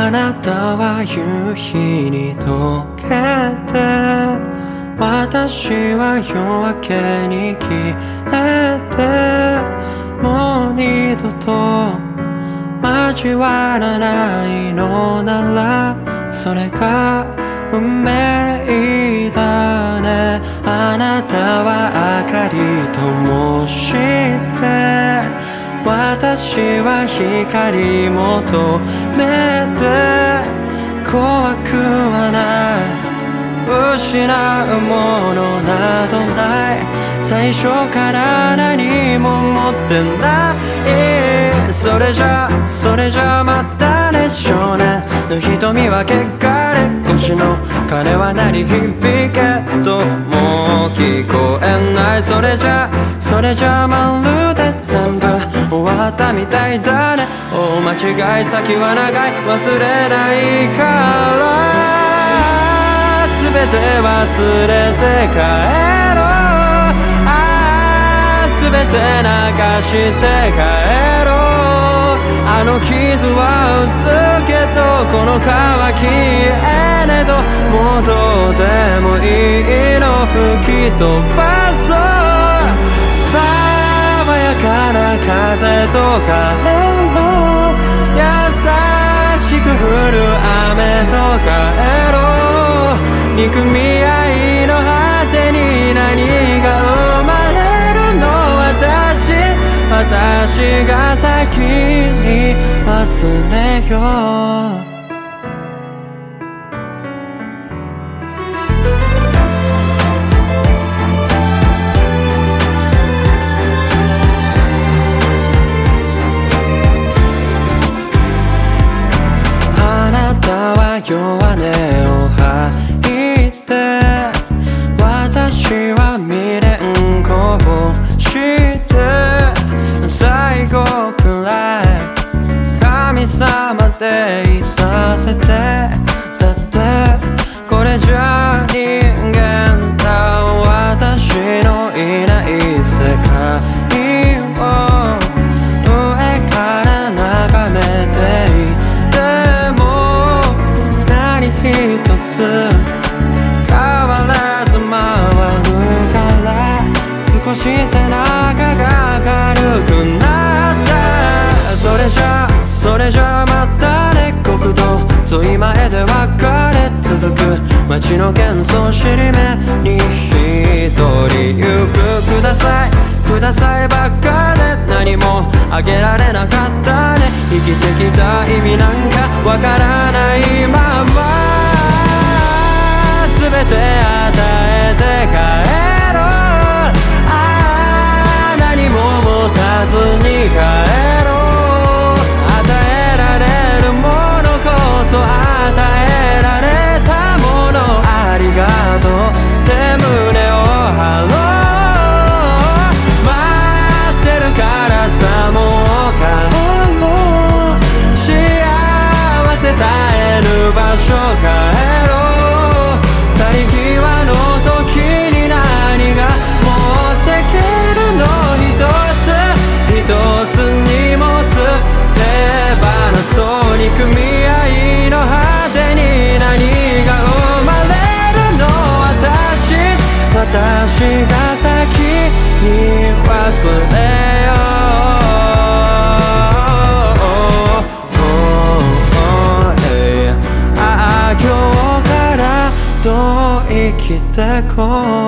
あなたは夕日に溶けて、私は夜明けに消えて、もう二度と交わらないのなら、それが運命だね。あなたは明かり灯して、私は光求めて、怖くはない、失うものなどない、最初から何も持ってない。それじゃまたね、少年の瞳は汚れ、腰の鐘は鳴り響けどもう聞こえない。それじゃまるで全部終わったみたいだね。大間違い先は長い、忘れないから、全て忘れて帰ろう。全て流して帰ろう。あの傷はうつけど、この渇きえねど、もうどうでもいいの吹き飛ばそう。爽やかな風と風も優しく降る雨と帰ろう。憎み合いの果てに何が生まれるの。私が先に忘れよう。弱音を吐いて、私は未練こぼして最後くらい神様でいさせて。だってこれじゃ人間だ、私のいない世界を上から眺めていい。一つ変わらず回るから、少し背中が軽くなった。それじゃまたね、国道沿い前で別れ続く街の喧騒尻目に一人行く。くださいばっかで何もあげられなかったね。生きてきた意味なんかわからないまま、全て与えて帰ろう。何も持たずに帰ろう。与えられるものこそ与えられたもの、ありがとうって胸を張ろう。待ってるからさ、もう帰ろう。幸せ絶える場所帰ろう。去り際の時に何が持ってけるの。一つ荷物手放そう。憎み合いの果てに何が生まれるの。私が先に忘れよう。今日からどう生きてこう。